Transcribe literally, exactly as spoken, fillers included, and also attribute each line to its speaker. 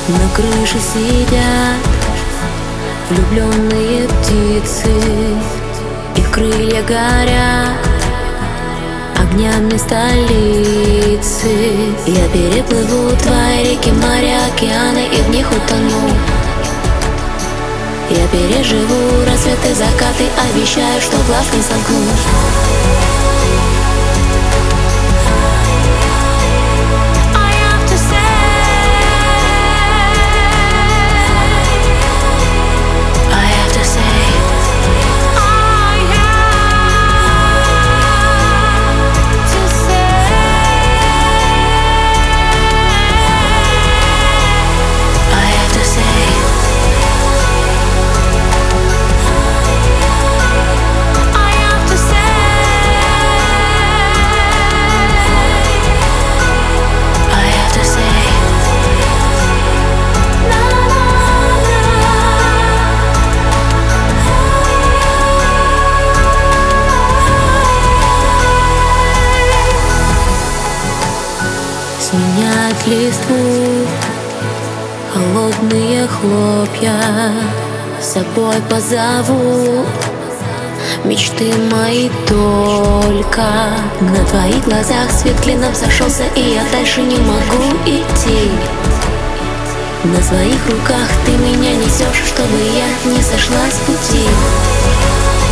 Speaker 1: На крыше сидят влюбленные птицы, их крылья горят огнями столицы. Я переплыву твои реки, моря, океаны и в них утону. Я переживу рассветы, закаты, обещаю, что глаз не сомкну. Сменят листву холодные хлопья, с собой позову мечты мои только. На твоих глазах свет клином сошелся, и я дальше не могу идти. На своих руках ты меня несешь, чтобы я не сошла с пути.